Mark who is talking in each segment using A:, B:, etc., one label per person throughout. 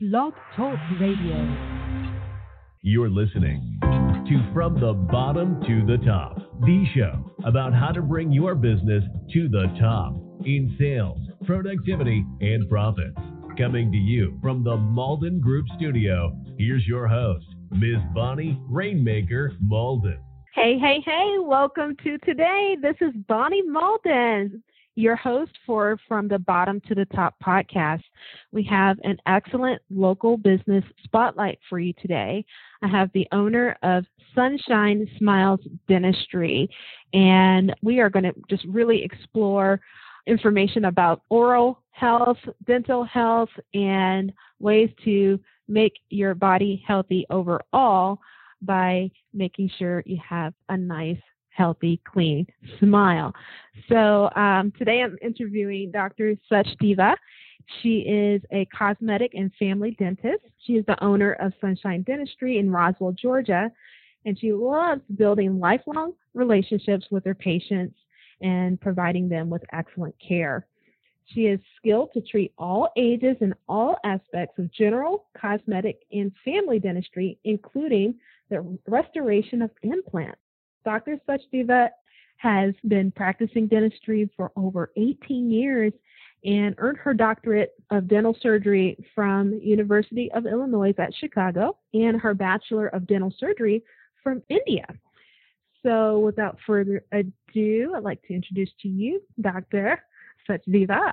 A: Blog Talk Radio.
B: You're listening to From the Bottom to the Top, the show about how to bring your business to the top in sales, productivity, and profits. Coming to you from the Malden Group Studio, here's your host, Ms. Bonnie Rainmaker Malden.
C: Hey, welcome to today. This is Bonnie Malden, your host for From the Bottom to the Top podcast. We have an excellent local business spotlight for you today. I have the owner of Sunshine Smiles Dentistry, and we are going to just really explore information about oral health, dental health, and ways to make your body healthy overall by making sure you have a nice, healthy, clean smile. So today I'm interviewing Dr. Sachdeva. She is a cosmetic and family dentist. She is the owner of Sunshine Dentistry in Roswell, Georgia, and she loves building lifelong relationships with her patients and providing them with excellent care. She is skilled to treat all ages and all aspects of general, cosmetic, and family dentistry, including the restoration of implants. Dr. Sachdeva has been practicing dentistry for over 18 years and earned her doctorate of dental surgery from University of Illinois at Chicago and her Bachelor of Dental Surgery from India. So without further ado, I'd like to introduce to you Dr. Sachdeva.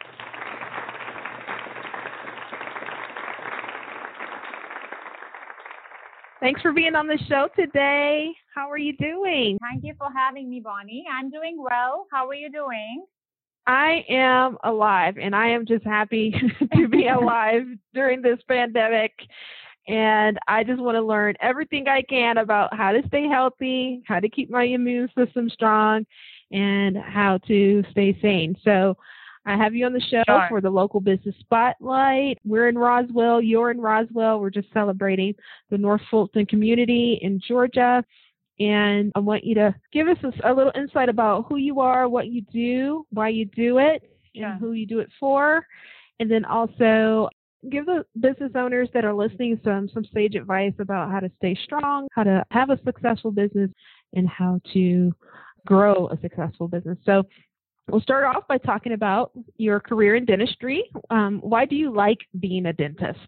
C: Thanks for being on the show today. How are you doing?
D: Thank you for having me, Bonnie. I'm doing well. How are you doing?
C: I am alive, and I am just happy to be alive during this pandemic. And I just want to learn everything I can about how to stay healthy, how to keep my immune system strong, and how to stay sane. So I have you on the show for the local business spotlight. We're in Roswell. You're in Roswell. We're just celebrating the North Fulton community in Georgia. And I want you to give us a little insight about who you are, what you do, why you do it, and who you do it for. And then also give the business owners that are listening some sage advice about how to stay strong, how to have a successful business, and how to grow a successful business. So we'll start off by talking about your career in dentistry. Why do you like being a dentist?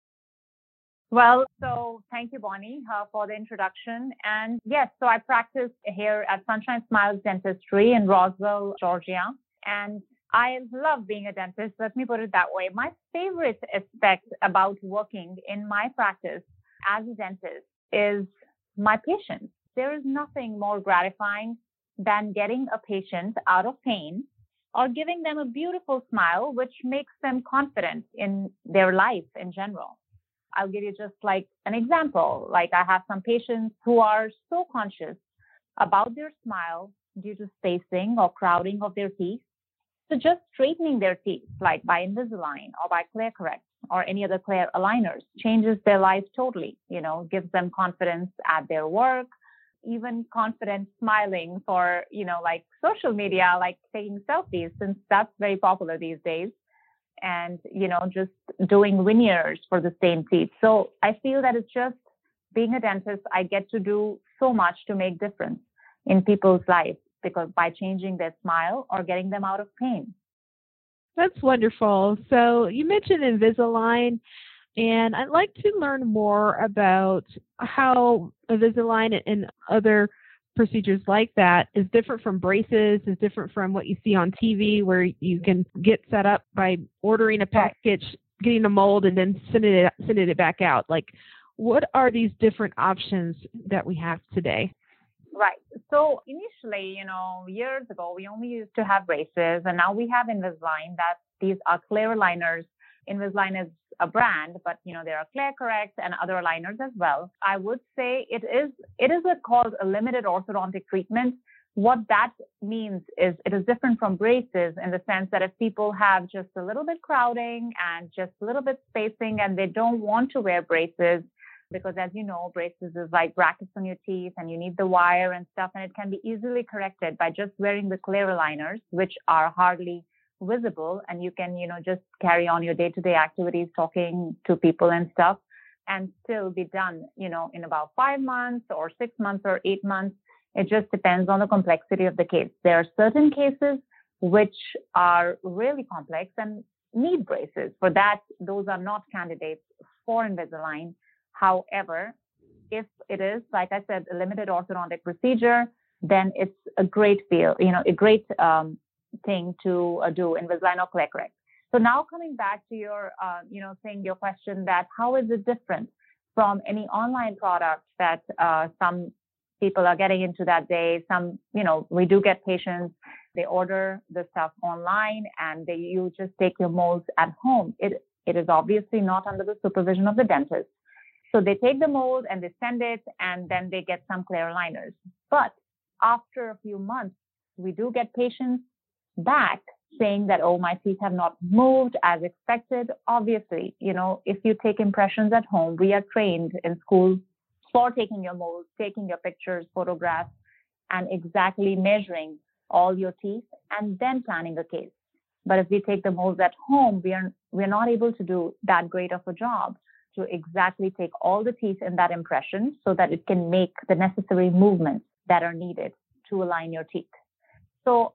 D: Well, so thank you, Bonnie, for the introduction. And yes, so I practice here at Sunshine Smiles Dentistry in Roswell, Georgia. And I love being a dentist. Let me put it that way. My favorite aspect about working in my practice as a dentist is my patients. There is nothing more gratifying than getting a patient out of pain or giving them a beautiful smile, which makes them confident in their life in general. I'll give you just like an example. Like I have some patients who are so conscious about their smile due to spacing or crowding of their teeth. So just straightening their teeth, like by Invisalign or by ClearCorrect or any other clear aligners, changes their life totally, gives them confidence at their work, even confident smiling for, like social media, like taking selfies, since that's very popular these days. And, just doing veneers for the same teeth. So I feel that it's just being a dentist, I get to do so much to make difference in people's lives because by changing their smile or getting them out of pain.
C: That's wonderful. So you mentioned Invisalign, and I'd like to learn more about how Invisalign and other procedures like that is different from braces, is different from what you see on TV where you can get set up by ordering a package, getting a mold, and then sending it back out. Like, what are these different options that we have today?
D: Right. So initially, years ago, we only used to have braces, and now we have Invisalign. These are clear aligners. Invisalign is a brand, but there are ClearCorrect and other aligners as well. I would say it is called a limited orthodontic treatment. What that means is it is different from braces in the sense that if people have just a little bit crowding and just a little bit spacing and they don't want to wear braces, because as you know, braces is like brackets on your teeth and you need the wire and stuff, and it can be easily corrected by just wearing the clear aligners, which are hardly visible and you can, just carry on your day-to-day activities, talking to people and stuff, and still be done, in about 5 months or 6 months or 8 months. It just depends on the complexity of the case. There are certain cases which are really complex and need braces. For that, those are not candidates for Invisalign. However, if it is, like I said, a limited orthodontic procedure, then it's a great field, a great thing to do, Invisalign or ClearCorrect. So now coming back to your, your question that how is it different from any online product that some people are getting into that day? Some, we do get patients, they order the stuff online and you just take your molds at home. It is obviously not under the supervision of the dentist. So they take the mold and they send it and then they get some clear aligners. But after a few months, we do get patients back saying that, oh, my teeth have not moved as expected. Obviously, if you take impressions at home, we are trained in school for taking your molds, taking your pictures, photographs, and exactly measuring all your teeth and then planning a case. But if we take the molds at home, we're not able to do that great of a job to exactly take all the teeth in that impression so that it can make the necessary movements that are needed to align your teeth. So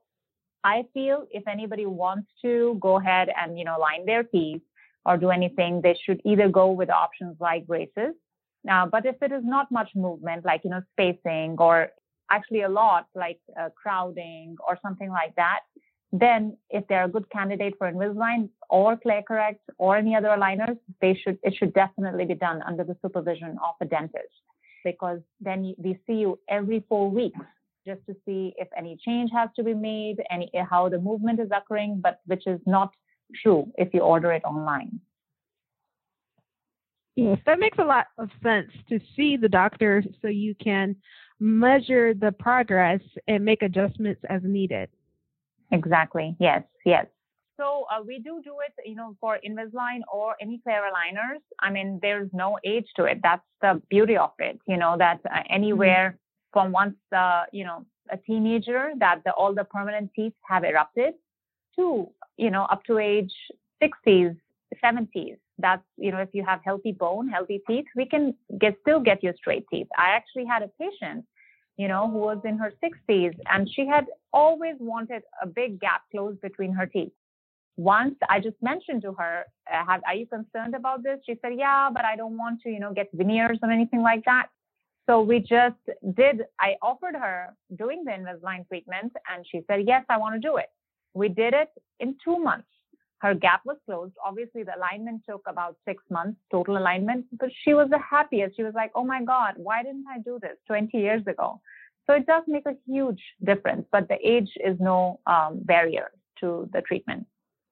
D: I feel if anybody wants to go ahead and, line their teeth or do anything, they should either go with options like braces. But if it is not much movement, like, spacing or actually a lot like crowding or something like that, then if they're a good candidate for Invisalign or ClearCorrect or any other aligners, it should definitely be done under the supervision of a dentist, because then we see you every 4 weeks just to see if any change has to be made, how the movement is occurring, but which is not true if you order it online.
C: Yes, that makes a lot of sense, to see the doctor so you can measure the progress and make adjustments as needed.
D: Exactly. Yes. So we do it, for Invisalign or any clear aligners. I mean, there's no age to it. That's the beauty of it, that anywhere from once, a teenager that all the permanent teeth have erupted to, up to age 60s, 70s. That's, if you have healthy bone, healthy teeth, we can still get you straight teeth. I actually had a patient, who was in her 60s, and she had always wanted a big gap closed between her teeth. Once I just mentioned to her, are you concerned about this? She said, yeah, but I don't want to, get veneers or anything like that. So I offered her doing the Invisalign treatment, and she said, yes, I want to do it. We did it in 2 months. Her gap was closed. Obviously, the alignment took about 6 months, total alignment, but she was the happiest. She was like, oh my God, why didn't I do this 20 years ago? So it does make a huge difference, but the age is no barrier to the treatment.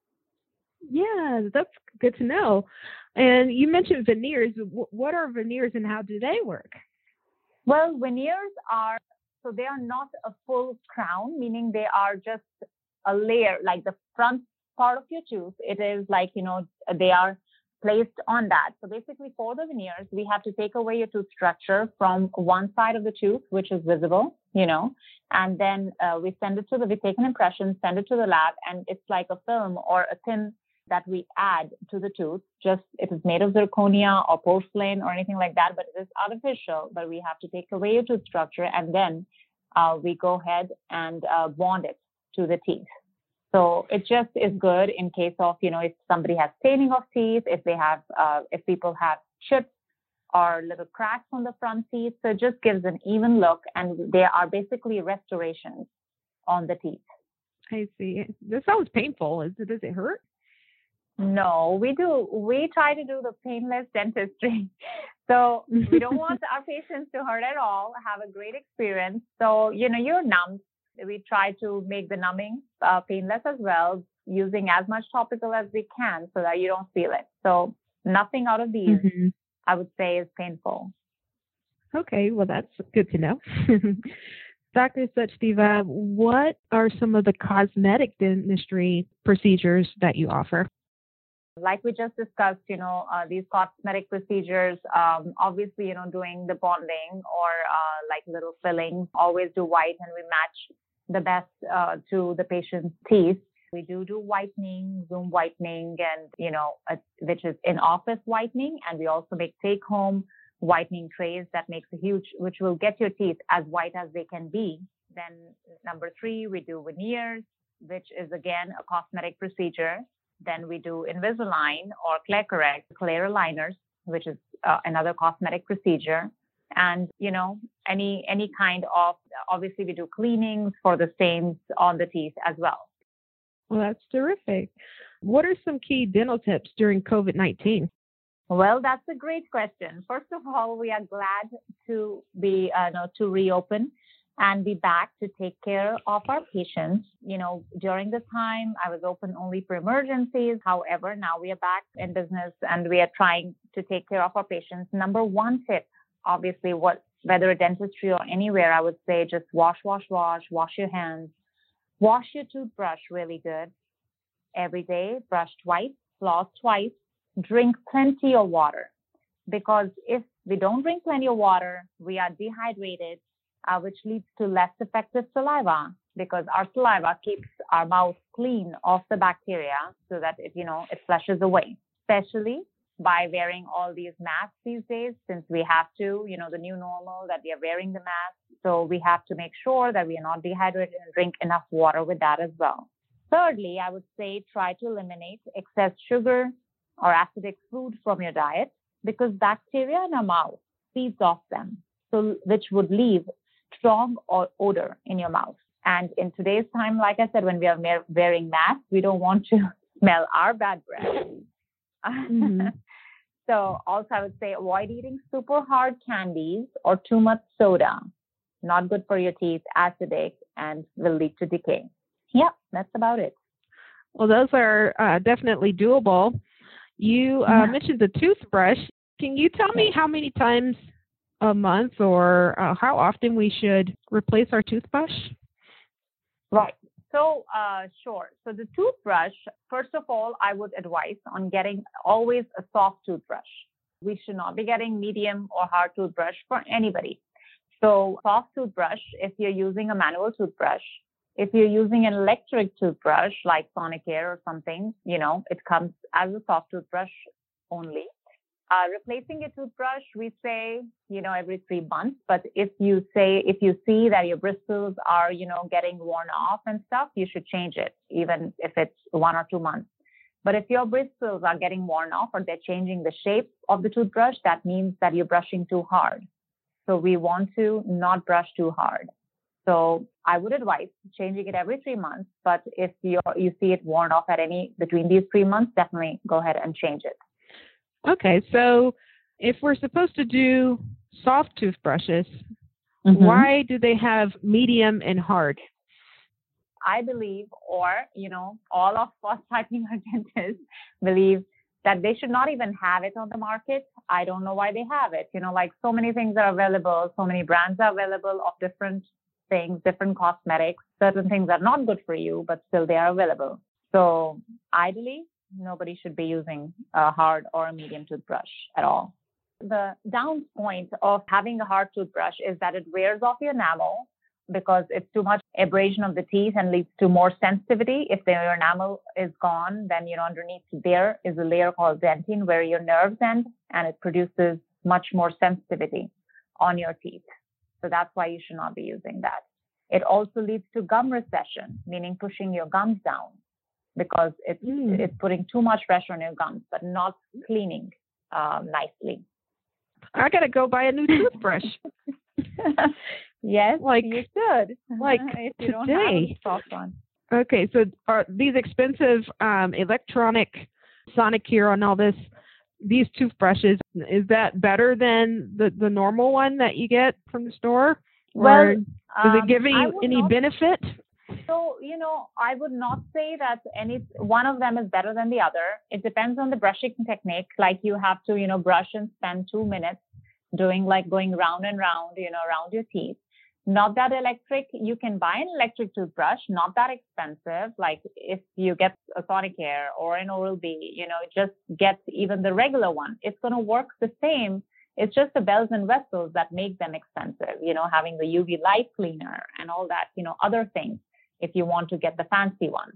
C: Yeah, that's good to know. And you mentioned veneers. What are veneers and how do they work?
D: Well, veneers they are not a full crown, meaning they are just a layer, like the front part of your tooth. It is like, they are placed on that. So basically for the veneers, we have to take away your tooth structure from one side of the tooth, which is visible, and then we take an impression, send it to the lab, and it's like a film or a thin that we add to the tooth. Just it is made of zirconia or porcelain or anything like that, but it is artificial. But we have to take away your tooth structure, and then we go ahead and bond it to the teeth. So it just is good in case of, if somebody has staining of teeth, if people have chips or little cracks on the front teeth. So it just gives an even look, and they are basically restorations on the teeth.
C: I see. This sounds painful. Does it hurt?
D: No, we do. We try to do the painless dentistry. So we don't want our patients to hurt at all, have a great experience. So, you're numbed. We try to make the numbing painless as well, using as much topical as we can so that you don't feel it. So nothing out of these, I would say, is painful.
C: Okay, well, that's good to know. Dr. Sachdeva, what are some of the cosmetic dentistry procedures that you offer?
D: Like we just discussed, these cosmetic procedures, obviously, doing the bonding or like little fillings, always do white, and we match the best to the patient's teeth. We do whitening, Zoom whitening, and, which is in-office whitening. And we also make take-home whitening trays that makes which will get your teeth as white as they can be. Then number 3, we do veneers, which is again a cosmetic procedure. Then we do Invisalign or ClearCorrect, clear aligners, which is another cosmetic procedure. And, any kind of, obviously we do cleanings for the stains on the teeth as well.
C: Well, that's terrific. What are some key dental tips during COVID-19?
D: Well, that's a great question. First of all, we are glad to be to reopen and be back to take care of our patients. During this time, I was open only for emergencies. However, now we are back in business and we are trying to take care of our patients. Number 1 tip, obviously, whether dentistry or anywhere, I would say just wash your hands. Wash your toothbrush really good every day. Brush twice, floss twice. Drink plenty of water, because if we don't drink plenty of water, we are dehydrated, which leads to less effective saliva, because our saliva keeps our mouth clean of the bacteria so that it flushes away, especially by wearing all these masks these days, since we have to, the new normal that we are wearing the mask. So we have to make sure that we are not dehydrated and drink enough water with that as well. Thirdly, I would say try to eliminate excess sugar or acidic food from your diet, because bacteria in our mouth feeds off them, so which would leave strong odor in your mouth. And in today's time, like I said, when we are wearing masks, we don't want to smell our bad breath. Mm-hmm. So also I would say avoid eating super hard candies or too much soda. Not good for your teeth, acidic, and will lead to decay. Yep, that's about it.
C: Well, those are definitely doable. You mentioned the toothbrush. Can you tell me how many times a month or how often we should replace our toothbrush?
D: Right. So, sure. So the toothbrush, first of all, I would advise on getting always a soft toothbrush. We should not be getting medium or hard toothbrush for anybody. So soft toothbrush, if you're using a manual toothbrush, if you're using an electric toothbrush like Sonicare or something, it comes as a soft toothbrush only. Replacing a toothbrush, we say, every 3 months. But if you see that your bristles are, getting worn off and stuff, you should change it, even if it's 1 or 2 months. But if your bristles are getting worn off or they're changing the shape of the toothbrush, that means that you're brushing too hard. So we want to not brush too hard. So I would advise changing it every 3 months. But if you see it worn off between these 3 months, definitely go ahead and change it.
C: Okay, so if we're supposed to do soft toothbrushes, why do they have medium and hard?
D: I believe, or, all of us typing our dentists believe that they should not even have it on the market. I don't know why they have it. Like so many things are available, so many brands are available of different things, different cosmetics. Certain things are not good for you, but still they are available. So ideally, nobody should be using a hard or a medium toothbrush at all. The down point of having a hard toothbrush is that it wears off your enamel because it's too much abrasion of the teeth and leads to more sensitivity. If your enamel is gone, then underneath there is a layer called dentine where your nerves end, and it produces much more sensitivity on your teeth. So that's why you should not be using that. It also leads to gum recession, meaning pushing your gums down, because it's putting too much pressure on your gums, but not cleaning nicely.
C: I got to go buy a new toothbrush.
D: Yes, you should.
C: Like
D: if you
C: today.
D: Don't have a soft one.
C: Okay, so are these expensive electronic Sonicare and all this, these toothbrushes, is that better than the normal one that you get from the store? Or does it give you any benefit?
D: So, I would not say that one of them is better than the other. It depends on the brushing technique. Like you have to, brush and spend 2 minutes going round and round, around your teeth. Not that electric. You can buy an electric toothbrush, not that expensive. Like if you get a Sonicare or an Oral-B, just get even the regular one. It's going to work the same. It's just the bells and whistles that make them expensive, having the UV light cleaner and all that, other things if you want to get the fancy one.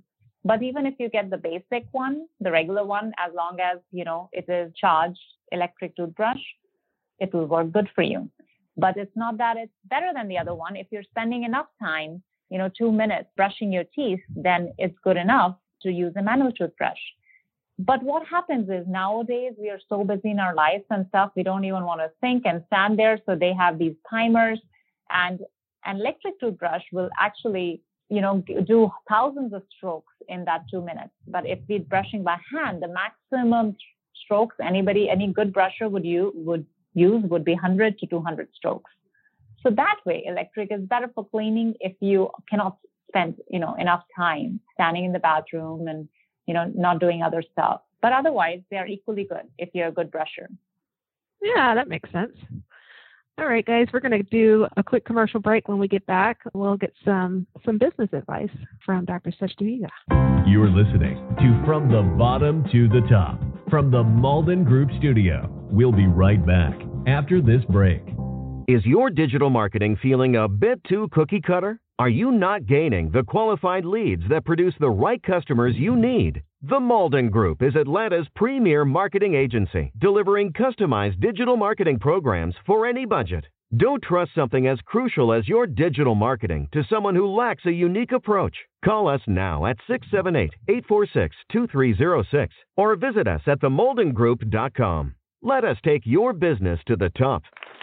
D: But even if you get the basic one, the regular one, as long as, it is charged electric toothbrush, it will work good for you. But it's not that it's better than the other one. If you're spending enough time, 2 minutes brushing your teeth, then it's good enough to use a manual toothbrush. But what happens is nowadays we are so busy in our lives and stuff, we don't even want to think and stand there. So they have these timers, and an electric toothbrush will actually, do thousands of strokes in that 2 minutes. But if we're brushing by hand, the maximum strokes any good brusher would use would be 100 to 200 strokes. So that way, electric is better for cleaning if you cannot spend, enough time standing in the bathroom and, not doing other stuff. But otherwise, they are equally good if you're a good brusher.
C: Yeah, that makes sense. All right, guys, we're going to do a quick commercial break. When we get back, we'll get some business advice from Dr. Sachdeva.
B: You're listening to From the Bottom to the Top from the Malden Group Studio. We'll be right back after this break.
E: Is your digital marketing feeling a bit too cookie cutter? Are you not gaining the qualified leads that produce the right customers you need? The Malden Group is Atlanta's premier marketing agency, delivering customized digital marketing programs for any budget. Don't trust something as crucial as your digital marketing to someone who lacks a unique approach. Call us now at 678-846-2306 or visit us at themoldengroup.com. Let us take your business to the top.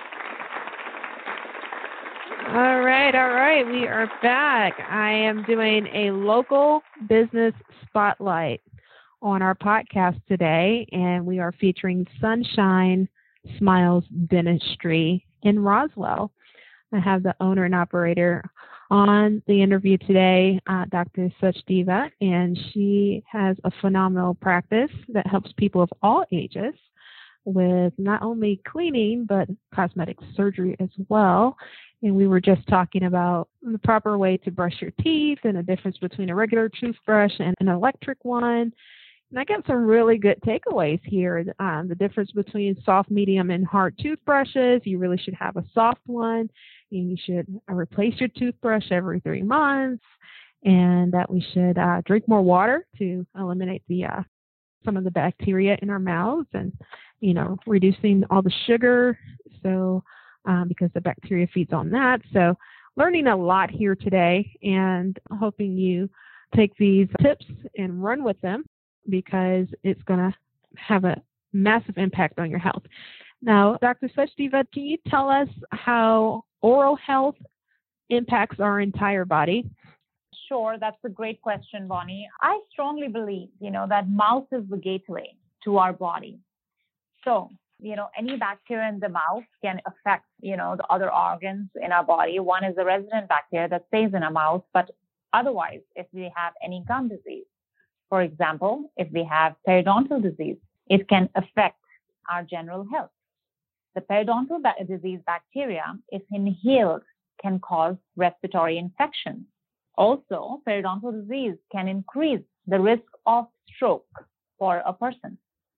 C: All right. We are back. I am doing a local business spotlight on our podcast today, and we are featuring Sunshine Smiles Dentistry in Roswell. I have the owner and operator on the interview today, Dr. Sachdeva, and she has a phenomenal practice that helps people of all ages with not only cleaning, but cosmetic surgery as well. And we were just talking about the proper way to brush your teeth and the difference between a regular toothbrush and an electric one. And I got some really good takeaways here. The difference between soft, medium, and hard toothbrushes. You really should have a soft one. And you should replace your toothbrush every 3 months. And that we should drink more water to eliminate some of the bacteria in our mouths and, reducing all the sugar. So because the bacteria feeds on that. So learning a lot here today and hoping you take these tips and run with them because it's going to have a massive impact on your health. Now, Dr. Sachdeva, can you tell us how oral health impacts our entire body?
D: Sure, that's a great question, Bonnie. I strongly believe, that mouth is the gateway to our body. So, any bacteria in the mouth can affect, the other organs in our body. One is the resident bacteria that stays in our mouth, but otherwise, if we have any gum disease, for example, if we have periodontal disease, it can affect our general health. The periodontal disease bacteria, if inhaled, can cause respiratory infection. Also, periodontal disease can increase the risk of stroke for a person.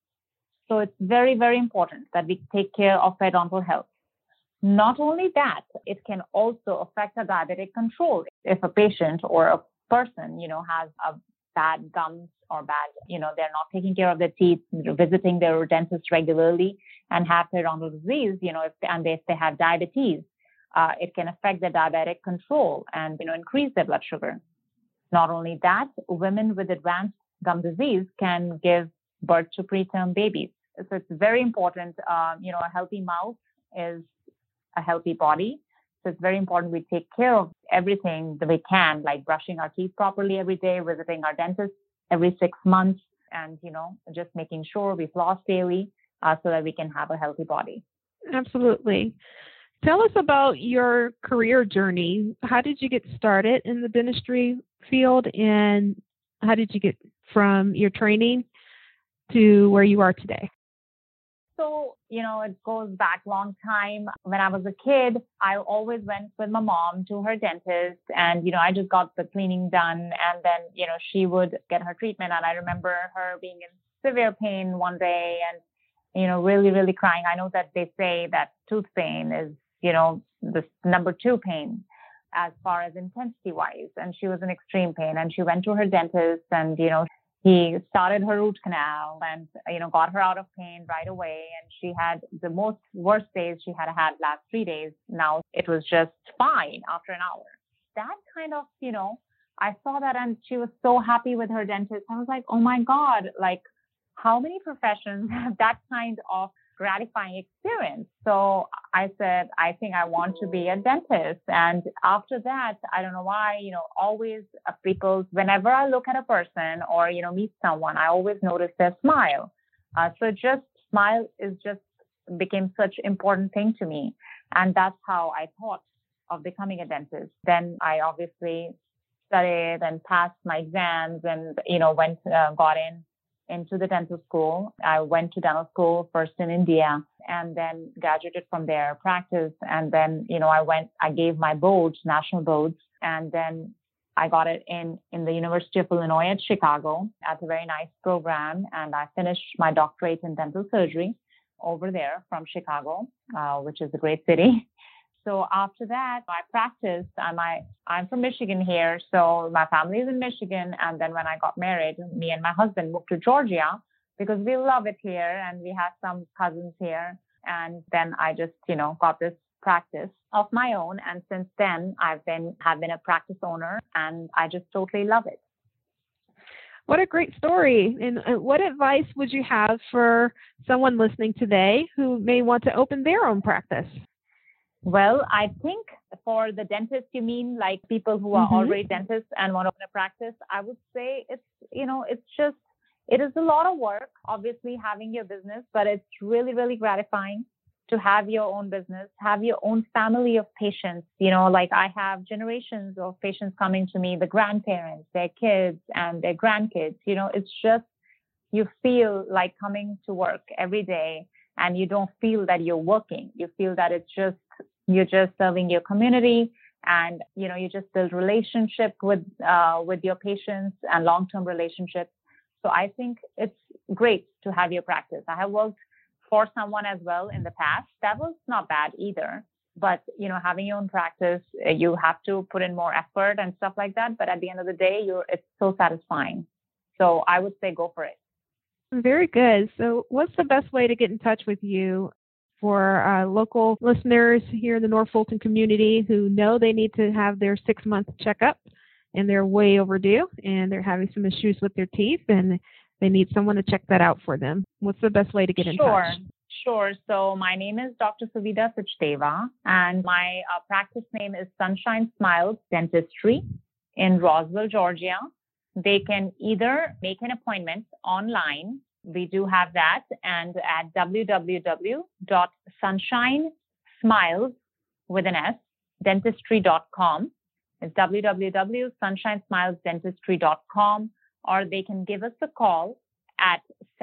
D: So it's very, very important that we take care of periodontal health. Not only that, it can also affect our diabetic control. If a patient or a person, has a bad gums or bad, they're not taking care of their teeth, visiting their dentist regularly and have periodontal disease, if they have diabetes, it can affect their diabetic control and, increase their blood sugar. Not only that, women with advanced gum disease can give birth to preterm babies. So it's very important, a healthy mouth is a healthy body. So it's very important we take care of everything that we can, like brushing our teeth properly every day, visiting our dentist every 6 months, and, just making sure we floss daily so that we can have a healthy body.
C: Absolutely. Tell us about your career journey. How did you get started in the dentistry field, and how did you get from your training to where you are today?
D: So, it goes back a long time. When I was a kid, I always went with my mom to her dentist and, I just got the cleaning done and then, she would get her treatment. And I remember her being in severe pain one day and, really, really crying. I know that they say that tooth pain is, the number 2 pain. as far as intensity wise. And she was in extreme pain, and she went to her dentist, and, he started her root canal and, got her out of pain right away. And she had the most worst days she had last 3 days. Now it was just fine after an hour. That kind of, I saw that, and she was so happy with her dentist. I was like, oh my God, like how many professions have that kind of gratifying experience? So I said, I think I want to be a dentist. And after that, I don't know why, always people, whenever I look at a person or, meet someone, I always notice their smile. So just smile became such an important thing to me. And that's how I thought of becoming a dentist. Then I obviously studied and passed my exams and, got into the dental school. I went to dental school first in India and then graduated from there, practiced. And then, I gave my boards, national boards, and then I got it in the University of Illinois at Chicago at a very nice program. And I finished my doctorate in dental surgery over there from Chicago, which is a great city. So after that, I practiced. I'm from Michigan here, so my family is in Michigan. And then when I got married, me and my husband moved to Georgia because we love it here and we have some cousins here. And then I just, got this practice of my own. And since then, have been a practice owner, and I just totally love it.
C: What a great story. And what advice would you have for someone listening today who may want to open their own practice?
D: Well, I think for the dentists, you mean like people who are already dentists and want to open a practice, I would say it is a lot of work, obviously, having your business, but it's really, really gratifying to have your own business, have your own family of patients. Like I have generations of patients coming to me, the grandparents, their kids and their grandkids. It's just, you feel like coming to work every day and you don't feel that you're working. You feel that you're just serving your community, and you just build relationship with your patients and long-term relationships. So I think it's great to have your practice. I have worked for someone as well in the past. That was not bad either. But having your own practice, you have to put in more effort and stuff like that. But at the end of the day, it's so satisfying. So I would say go for it.
C: Very good. So what's the best way to get in touch with you for local listeners here in the North Fulton community who know they need to have their 6-month checkup and they're way overdue and they're having some issues with their teeth and they need someone to check that out for them? What's the best way to get in touch?
D: Sure. So my name is Dr. Suvida Sachdeva, and my practice name is Sunshine Smiles Dentistry in Roswell, Georgia. They can either make an appointment online. We do have that, and at www.sunshinesmiles.dentistry.com. It's www.sunshinesmilesdentistry.com, or they can give us a call at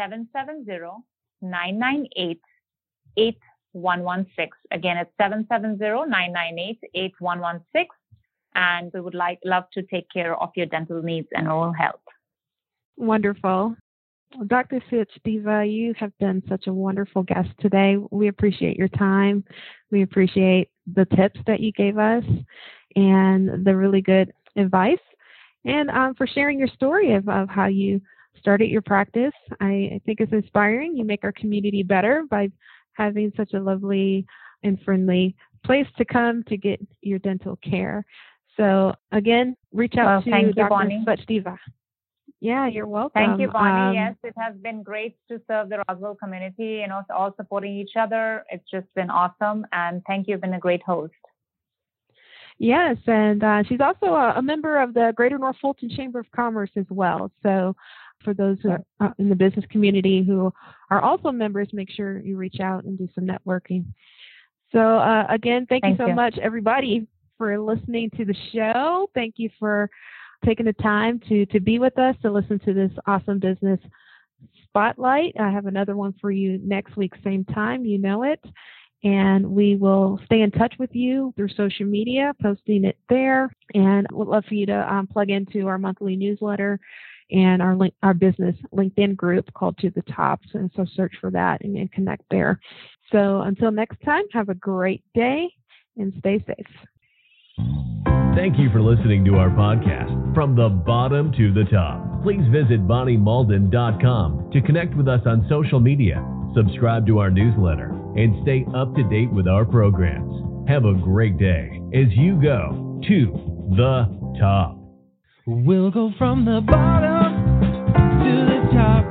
D: 770-998-8116. Again, it's 770-998-8116. And we would love to take care of your dental needs and oral health.
C: Wonderful. Well, Dr. Sachdeva, you have been such a wonderful guest today. We appreciate your time. We appreciate the tips that you gave us and the really good advice, and for sharing your story of how you started your practice. I think it's inspiring. You make our community better by having such a lovely and friendly place to come to get your dental care. So again, reach out to Dr. Sachdeva. Yeah, you're welcome.
D: Thank you, Bonnie. Yes, it has been great to serve the Roswell community, all supporting each other. It's just been awesome. And thank you. You've been a great host.
C: Yes, and she's also a member of the Greater North Fulton Chamber of Commerce as well. So for those who are in the business community who are also members, make sure you reach out and do some networking. So again, thank you so much, everybody, for listening to the show. Thank you for taking the time to be with us, to listen to this awesome business spotlight. I have another one for you next week, same time, you know it. And we will stay in touch with you through social media, posting it there. And we'd love for you to plug into our monthly newsletter and our business LinkedIn group called To the Top. And so search for that and connect there. So until next time, have a great day and stay safe.
B: Thank you for listening to our podcast, From the Bottom to the Top. Please visit BonnieMalden.com to connect with us on social media, subscribe to our newsletter, and stay up to date with our programs. Have a great day as you go to the top.
F: We'll go from the bottom to the top.